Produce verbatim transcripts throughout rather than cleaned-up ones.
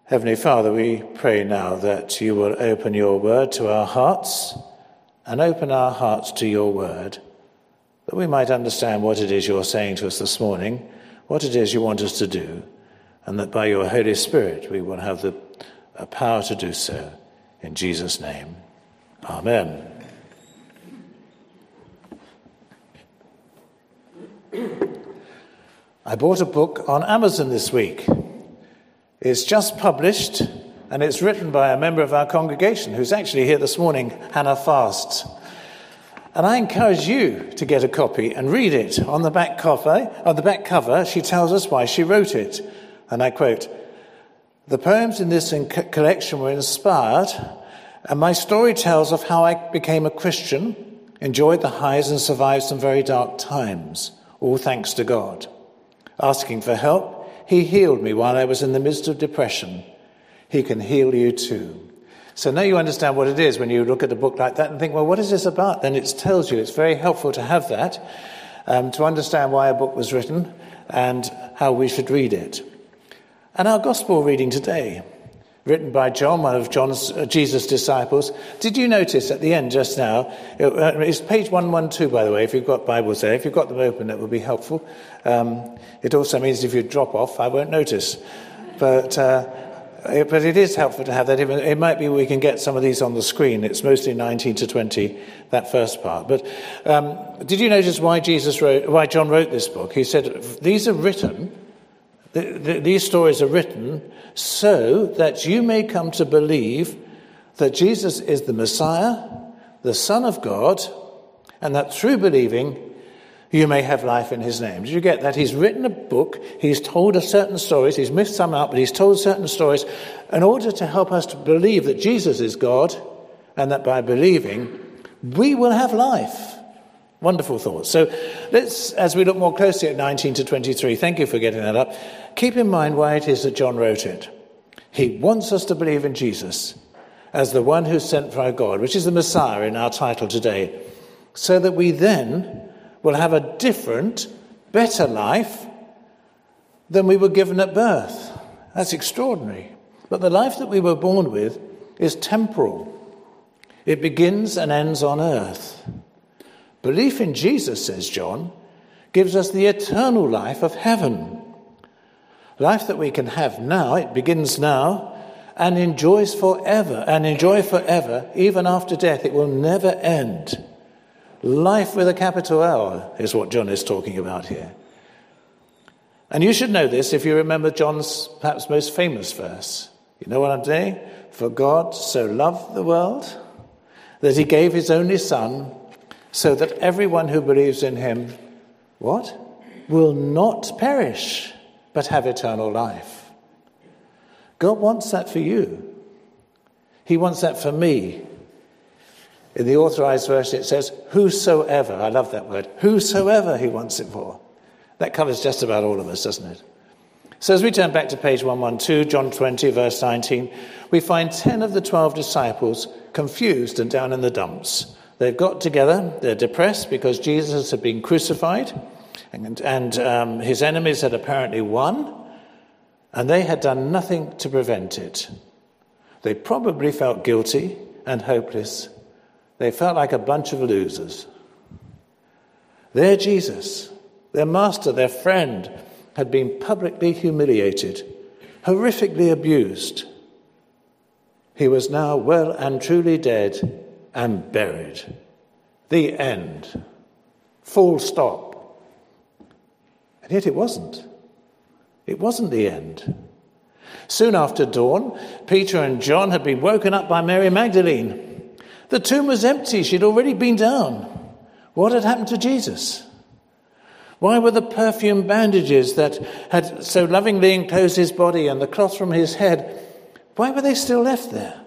Heavenly Father, we pray now that you will open your word to our hearts and open our hearts to your word, that we might understand what it is you're saying to us this morning, what it is you want us to do, and that by your Holy Spirit we will have the power to do so. In Jesus' name, amen. I bought a book on Amazon this week. It's just published, and it's written by a member of our congregation who's actually here this morning, Hannah Fast. And I encourage you to get a copy and read it. On the back cover, on the back cover, she tells us why she wrote it. And I quote, "The poems in this collection were inspired, and my story tells of how I became a Christian, enjoyed the highs and survived some very dark times, all thanks to God. Asking for help, he healed me while I was in the midst of depression. He can heal you too." So now you understand what it is when you look at a book like that and think, well, what is this about? Then it tells you. It's very helpful to have that, um, to understand why a book was written and how we should read it. And our gospel reading today, written by John, one of John's uh, Jesus' disciples. Did you notice at the end just now, it, uh, it's page one twelve, by the way, if you've got Bibles there. If you've got them open, that would be helpful. Um, it also means if you drop off, I won't notice. But uh, it, but it is helpful to have that. It might be we can get some of these on the screen. It's mostly nineteen to twenty, that first part. But um, did you notice why Jesus wrote, why John wrote this book? He said, these are written, the, the, these stories are written so that you may come to believe that Jesus is the Messiah, the Son of God, and that through believing you may have life in his name. Did you get that? He's written a book, he's told us certain stories, he's missed some out, but he's told certain stories in order to help us to believe that Jesus is God, and that by believing we will have life. Wonderful thoughts. So let's, as we look more closely at nineteen to twenty-three, thank you for getting that up, keep in mind why it is that John wrote it. He wants us to believe in Jesus as the one who's sent by God, which is the Messiah in our title today, so that we then will have a different, better life than we were given at birth. That's extraordinary. But the life that we were born with is temporal. It begins and ends on earth. Belief in Jesus, says John, gives us the eternal life of heaven. Life that we can have now, it begins now, and enjoys forever, and enjoy forever, even after death. It will never end. Life with a capital L is what John is talking about here. And you should know this if you remember John's perhaps most famous verse. You know what I'm saying? For God so loved the world that he gave his only Son, so that everyone who believes in him, what? Will not perish, but have eternal life. God wants that for you. He wants that for me. In the Authorized Version, it says, whosoever. I love that word. Whosoever he wants it for. That covers just about all of us, doesn't it? So as we turn back to page one twelve, John twenty, verse nineteen, we find ten of the twelve disciples confused and down in the dumps. They've got together, they're depressed because Jesus had been crucified, and, and um, his enemies had apparently won, and they had done nothing to prevent it. They probably felt guilty and hopeless. They felt like a bunch of losers. Their Jesus, their master, their friend, had been publicly humiliated, horrifically abused. He was now well and truly dead and buried. The end. Full stop. And yet it wasn't. It wasn't the end. Soon after dawn, Peter and John had been woken up by Mary Magdalene. The tomb was empty. She'd already been down. What had happened to Jesus? Why were the perfume bandages that had so lovingly enclosed his body and the cloth from his head, why were they still left there?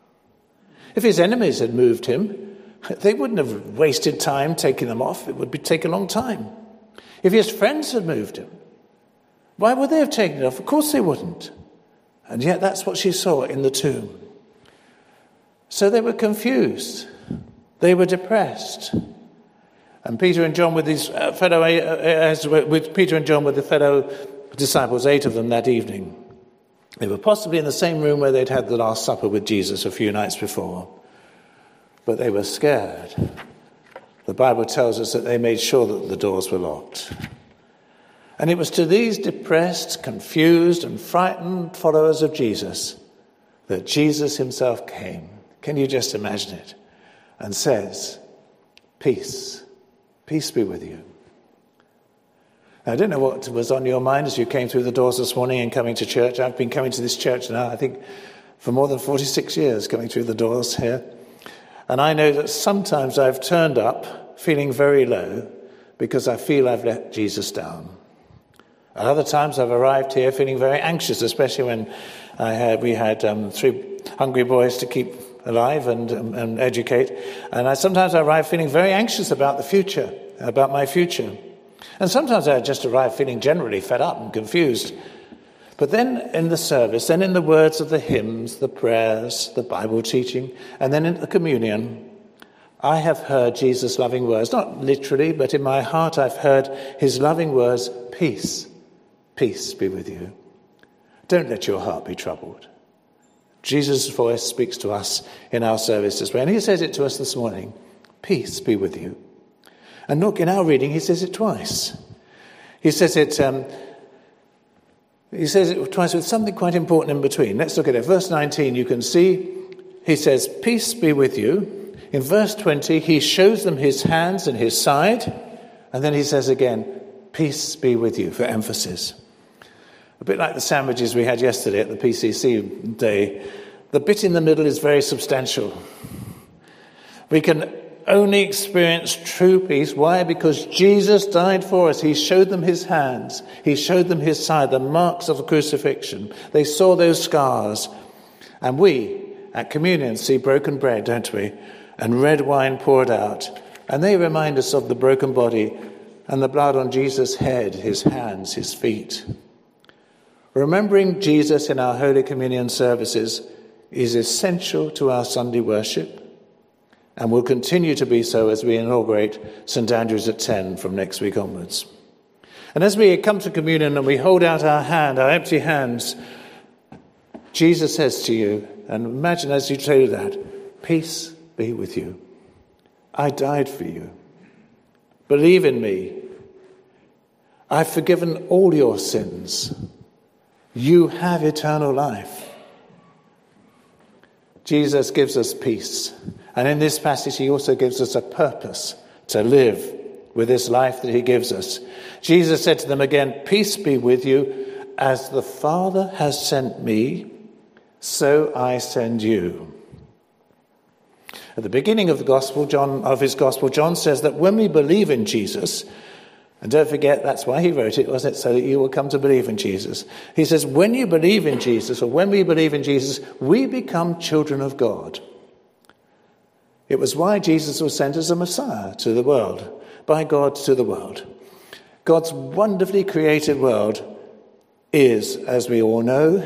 If his enemies had moved him, they wouldn't have wasted time taking them off. It would be, take a long time. If his friends had moved him, why would they have taken it off? Of course they wouldn't. And yet that's what she saw in the tomb. So they were confused. They were depressed. And Peter and John with his fellow, as with Peter and John with the fellow disciples, eight of them that evening, They were possibly in the same room where they'd had the Last Supper with Jesus a few nights before. But they were scared. The Bible tells us that they made sure that the doors were locked. And it was to these depressed, confused, and frightened followers of Jesus that Jesus himself came. Can you just imagine it? And says, peace, peace be with you. Now, I don't know what was on your mind as you came through the doors this morning and coming to church. I've been coming to this church now, I think, for more than forty-six years, coming through the doors here. And I know that sometimes I've turned up feeling very low because I feel I've let Jesus down. At other times I've arrived here feeling very anxious, especially when I had, we had um, three hungry boys to keep alive and, um, and educate. And I sometimes I arrive feeling very anxious about the future, about my future. And sometimes I just arrive feeling generally fed up and confused. But then in the service, then in the words of the hymns, the prayers, the Bible teaching, and then in the communion, I have heard Jesus' loving words, not literally, but in my heart I've heard his loving words, peace, peace be with you. Don't let your heart be troubled. Jesus' voice speaks to us in our service this way, and he says it to us this morning, peace be with you. And look, in our reading, he says it twice. He says it um, he says it twice with something quite important in between. Let's look at it. Verse nineteen, you can see, he says, peace be with you. In verse twenty, he shows them his hands and his side. And then he says again, peace be with you, for emphasis. A bit like the sandwiches we had yesterday at the P C C day. The bit in the middle is very substantial. We can only experience true peace. Why? Because Jesus died for us. He showed them his hands. He showed them his side, the marks of the crucifixion. They saw those scars. And we, at communion, see broken bread, don't we? And red wine poured out. And they remind us of the broken body and the blood on Jesus' head, his hands, his feet. Remembering Jesus in our Holy Communion services is essential to our Sunday worship, and will continue to be so as we inaugurate St Andrew's at ten from next week onwards. And as we come to communion and we hold out our hand, our empty hands, Jesus says to you, and imagine as you say that, peace be with you. I died for you. Believe in me. I've forgiven all your sins. You have eternal life. Jesus gives us peace. And in this passage, he also gives us a purpose to live with this life that he gives us. Jesus said to them again, peace be with you. As the Father has sent me, so I send you. At the beginning of the gospel, John, of his gospel, John says that when we believe in Jesus, and don't forget, that's why he wrote it, wasn't it? So that you will come to believe in Jesus. He says, when you believe in Jesus, or when we believe in Jesus, we become children of God. It was why Jesus was sent as a Messiah to the world, by God to the world. God's wonderfully created world is, as we all know,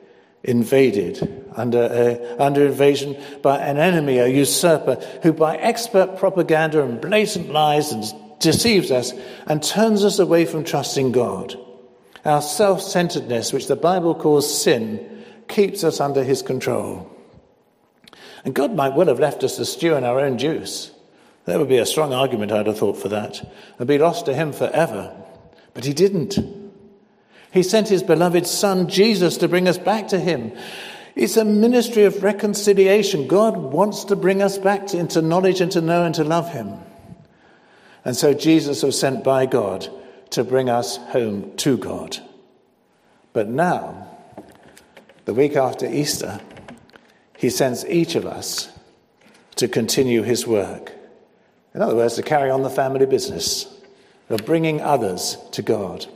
invaded, under, uh, under invasion by an enemy, a usurper, who by expert propaganda and blatant lies and deceives us and turns us away from trusting God. Our self-centeredness, which the Bible calls sin, keeps us under his control. And God might well have left us to stew in our own juice. There would be a strong argument, I'd have thought, for that, and be lost to him forever. But he didn't. He sent his beloved Son, Jesus, to bring us back to him. It's a ministry of reconciliation. God wants to bring us back to, into knowledge and to know and to love him. And so Jesus was sent by God to bring us home to God. But now, the week after Easter, he sends each of us to continue his work. In other words, to carry on the family business of bringing others to God.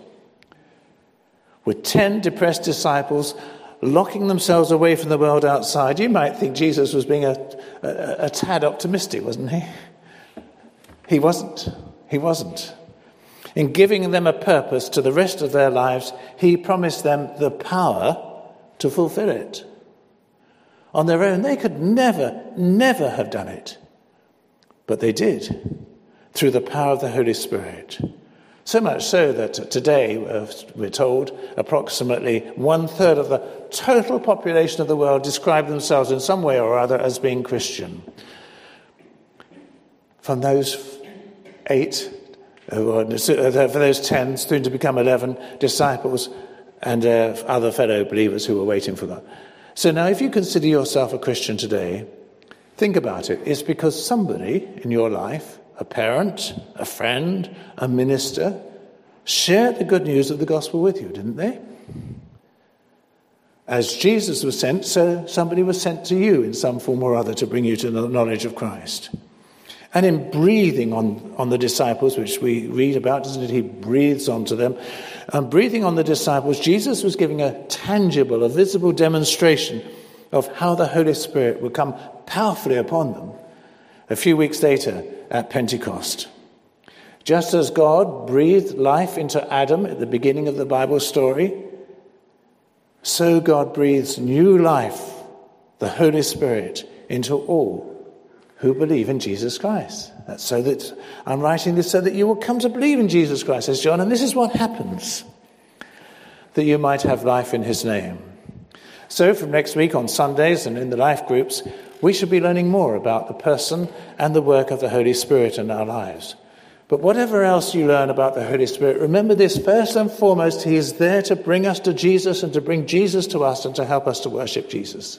With ten depressed disciples locking themselves away from the world outside, you might think Jesus was being a, a, a tad optimistic, wasn't he? He wasn't. He wasn't. In giving them a purpose to the rest of their lives, he promised them the power to fulfill it. On their own, they could never, never have done it. But they did, through the power of the Holy Spirit. So much so that today, uh, we're told, approximately one-third of the total population of the world describe themselves in some way or other as being Christian. From those eight, or for those ten, soon to become eleven, disciples and uh, other fellow believers who were waiting for God. So now if you consider yourself a Christian today, think about it. It's because somebody in your life, a parent, a friend, a minister, shared the good news of the gospel with you, didn't they? As Jesus was sent, so somebody was sent to you in some form or other to bring you to the knowledge of Christ. And in breathing on, on the disciples, which we read about, doesn't it? He breathes onto them. And breathing on the disciples, Jesus was giving a tangible, a visible demonstration of how the Holy Spirit would come powerfully upon them a few weeks later at Pentecost. Just as God breathed life into Adam at the beginning of the Bible story, so God breathes new life, the Holy Spirit, into all who believe in Jesus Christ. That's so that I'm writing this so that you will come to believe in Jesus Christ, says John, and this is what happens, that you might have life in his name. So from next week on Sundays and in the life groups, we should be learning more about the person and the work of the Holy Spirit in our lives. But whatever else you learn about the Holy Spirit, remember this: first and foremost, he is there to bring us to Jesus and to bring Jesus to us and to help us to worship Jesus.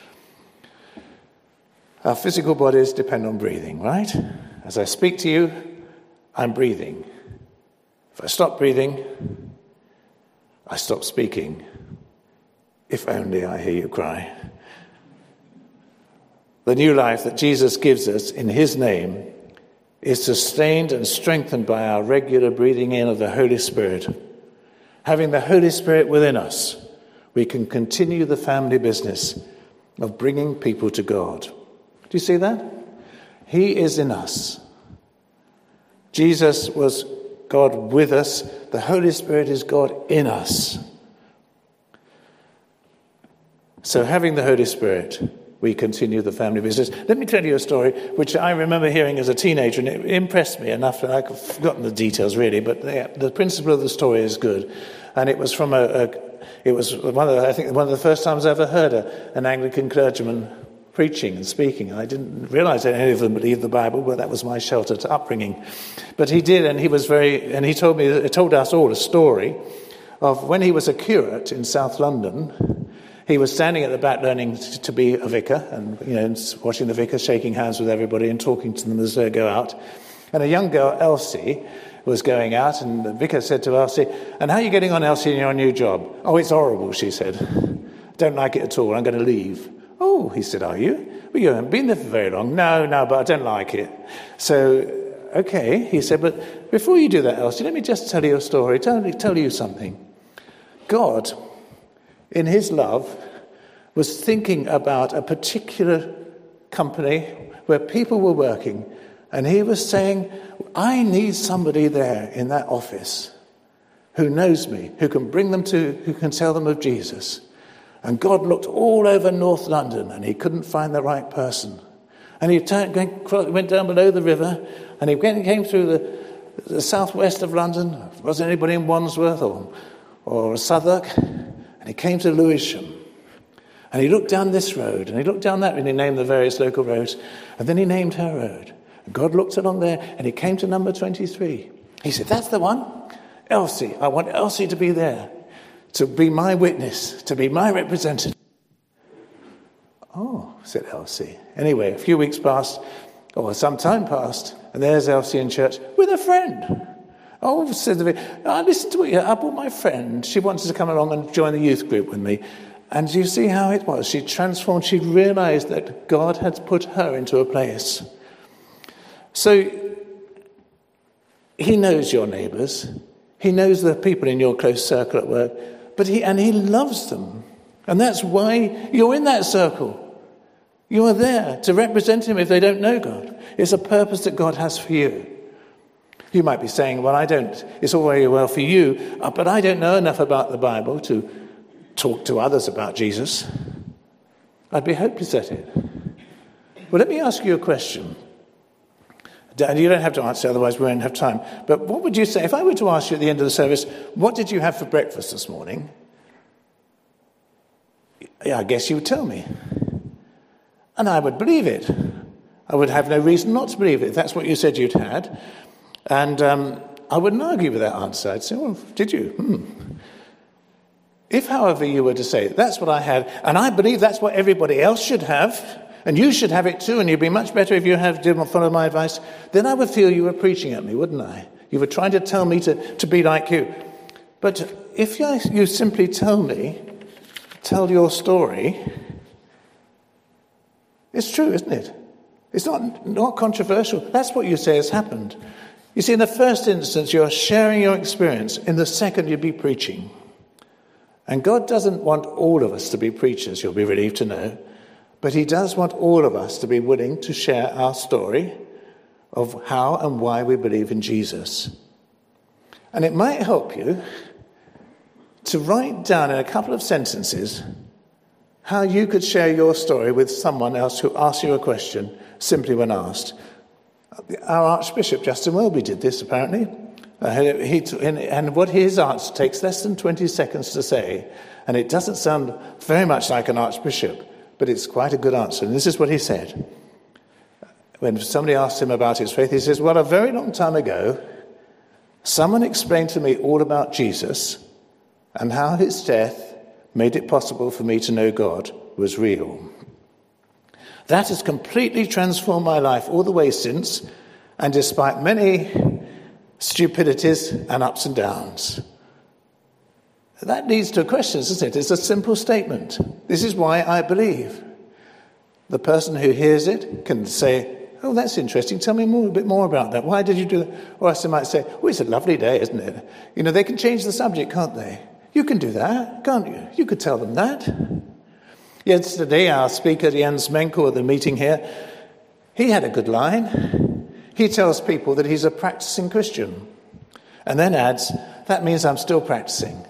Our physical bodies depend on breathing, right? As I speak to you, I'm breathing. If I stop breathing, I stop speaking. If only I hear you cry. The new life that Jesus gives us in his name is sustained and strengthened by our regular breathing in of the Holy Spirit. Having the Holy Spirit within us, we can continue the family business of bringing people to God. Do you see that? He is in us. Jesus was God with us. The Holy Spirit is God in us. So having the Holy Spirit, we continue the family business. Let me tell you a story which I remember hearing as a teenager, and it impressed me enough that I've forgotten the details really, but the, the principle of the story is good. And it was from a, a it was one of the, I think one of the first times I ever heard a, an Anglican clergyman preaching and speaking. I didn't realize that any of them believed the Bible, but that was my shelter to upbringing. But he did, and he was very, and he told me, he told us all a story of when he was a curate in South London. He was standing at the back learning to be a vicar, and you know, watching the vicar, shaking hands with everybody and talking to them as they go out. And a young girl, Elsie, was going out, and the vicar said to Elsie, "And how are you getting on, Elsie, in your new job?" "Oh, it's horrible," she said. "Don't like it at all. I'm going to leave." "Oh," he said, "are you? Well, you haven't been there for very long." "No, no, but I don't like it." So, okay, he said, "But before you do that, Elsie, let me just tell you a story, tell, tell you something. God, in his love, was thinking about a particular company where people were working, and he was saying, I need somebody there in that office who knows me, who can bring them to, who can tell them of Jesus. And God looked all over North London, and he couldn't find the right person. And he turned, went down below the river, and he came through the, the southwest of London. There wasn't anybody in Wandsworth or, or Southwark. And he came to Lewisham. And he looked down this road, and he looked down that, and he named the various local roads. And then he named her road. And God looked along there, and he came to number twenty-three. He said, "That's the one. Elsie, I want Elsie to be there, to be my witness, to be my representative." "Oh," said Elsie. Anyway, a few weeks passed, or some time passed, and there's Elsie in church with a friend. "Oh," said the vicar, "I listened to what you, I brought my friend. She wanted to come along and join the youth group with me." And you see how it was. She transformed. She realized that God had put her into a place. So he knows your neighbors. He knows the people in your close circle at work. But he and he loves them. And that's why you're in that circle. You are there to represent him if they don't know God. It's a purpose that God has for you. You might be saying, "Well, I don't, it's all very well for you, but I don't know enough about the Bible to talk to others about Jesus." I'd be hopeless at it. Well, let me ask you a question. And you don't have to answer, otherwise we won't have time. But what would you say, if I were to ask you at the end of the service, what did you have for breakfast this morning? Yeah, I guess you would tell me. And I would believe it. I would have no reason not to believe it if that's what you said you'd had. And um, I wouldn't argue with that answer. I'd say, well, did you? Hmm. If, however, you were to say, that's what I had, and I believe that's what everybody else should have, and you should have it too, and you'd be much better if you have did follow my advice, then I would feel you were preaching at me, wouldn't I? You were trying to tell me to, to be like you. But if you, you simply tell me, tell your story, it's true, isn't it? It's not, not controversial. That's what you say has happened. You see, in the first instance, you're sharing your experience. In the second, you'd be preaching. And God doesn't want all of us to be preachers, you'll be relieved to know. But he does want all of us to be willing to share our story of how and why we believe in Jesus. And it might help you to write down in a couple of sentences how you could share your story with someone else who asks you a question simply when asked. Our Archbishop Justin Welby did this, apparently. Uh, he, and what his answer takes less than twenty seconds to say, and it doesn't sound very much like an archbishop, but it's quite a good answer. And this is what he said. When somebody asked him about his faith, he says, well, a very long time ago, someone explained to me all about Jesus and how his death made it possible for me to know God was real. That has completely transformed my life all the way since, and despite many stupidities and ups and downs. That leads to a question, doesn't it? It's a simple statement. This is why I believe. The person who hears it can say, oh, that's interesting. Tell me more, a bit more about that. Why did you do that? Or else they might say, oh, it's a lovely day, isn't it? You know, they can change the subject, can't they? You can do that, can't you? You could tell them that. Yesterday, our speaker, Jens Menkel, at the meeting here, he had a good line. He tells people that he's a practicing Christian, and then adds, that means I'm still practicing.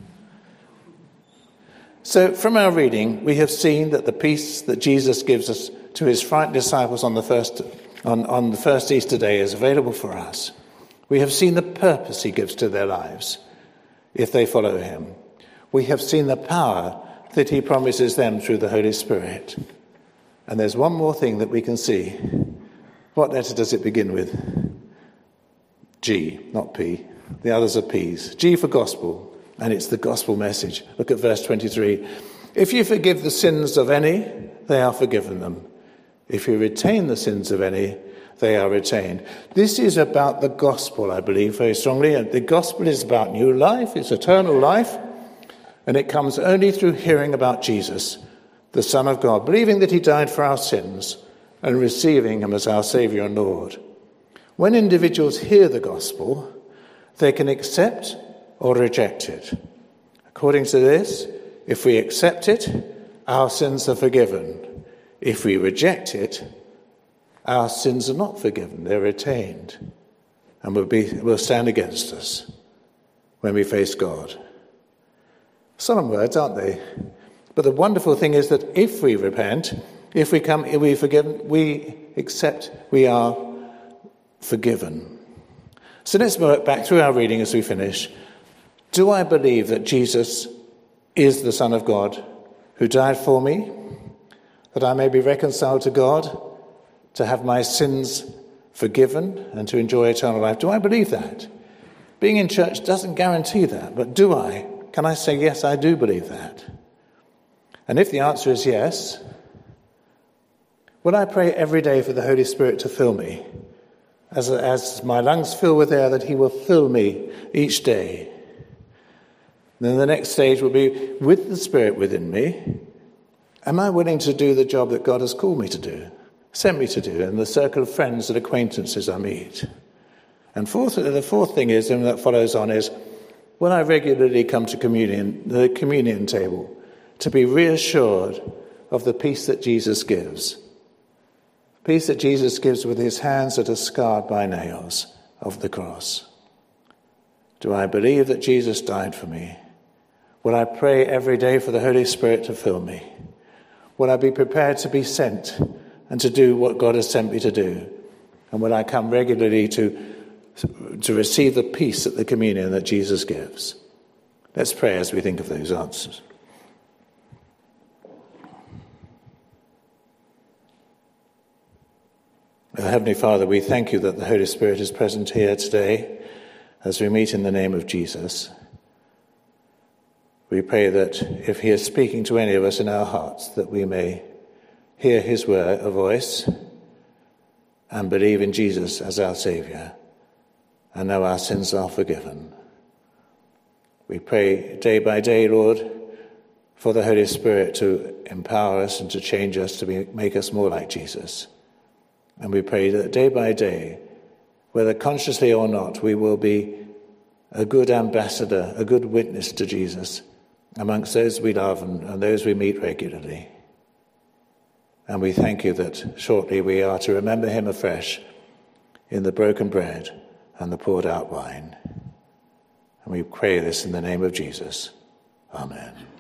So from our reading, we have seen that the peace that Jesus gives us to his frightened disciples on the first, on, on the first Easter day is available for us. We have seen the purpose he gives to their lives if they follow him. We have seen the power that he promises them through the Holy Spirit. And there's one more thing that we can see. What letter does it begin with? G, not P. The others are P's. G for gospel, and it's the gospel message. Look at verse twenty-three. If you forgive the sins of any, they are forgiven them. If you retain the sins of any, they are retained. This is about the gospel, I believe, very strongly. The gospel is about new life, it's eternal life, and it comes only through hearing about Jesus, the Son of God, believing that he died for our sins, and receiving him as our Saviour and Lord. When individuals hear the gospel, they can accept or reject it. According to this, if we accept it, our sins are forgiven. If we reject it, our sins are not forgiven, they're retained, and will be will stand against us when we face God. Solemn words, aren't they? But the wonderful thing is that if we repent, if we come, if we forgive, we accept, we are forgiven. So let's work back through our reading as we finish. Do I believe that Jesus is the Son of God who died for me, that I may be reconciled to God, to have my sins forgiven and to enjoy eternal life? Do I believe that? Being in church doesn't guarantee that, but do I? Can I say, yes, I do believe that? And if the answer is yes, will I pray every day for the Holy Spirit to fill me? As, as my lungs fill with air, that he will fill me each day. Then the next stage will be, with the Spirit within me, am I willing to do the job that God has called me to do, sent me to do, in the circle of friends and acquaintances I meet? And fourth, the fourth thing is, and that follows on, is, will I regularly come to communion, the communion table, to be reassured of the peace that Jesus gives? Peace that Jesus gives with his hands that are scarred by nails of the cross. Do I believe that Jesus died for me? Will I pray every day for the Holy Spirit to fill me? Will I be prepared to be sent and to do what God has sent me to do? And will I come regularly to, to receive the peace at the communion that Jesus gives? Let's pray as we think of those answers. Our Heavenly Father, we thank you that the Holy Spirit is present here today as we meet in the name of Jesus. We pray that if he is speaking to any of us in our hearts, that we may hear his word, a voice, and believe in Jesus as our Saviour, and know our sins are forgiven. We pray day by day, Lord, for the Holy Spirit to empower us and to change us, to be, make us more like Jesus. And we pray that day by day, whether consciously or not, we will be a good ambassador, a good witness to Jesus amongst those we love and, and those we meet regularly. And we thank you that shortly we are to remember him afresh in the broken bread and the poured out wine. And we pray this in the name of Jesus. Amen.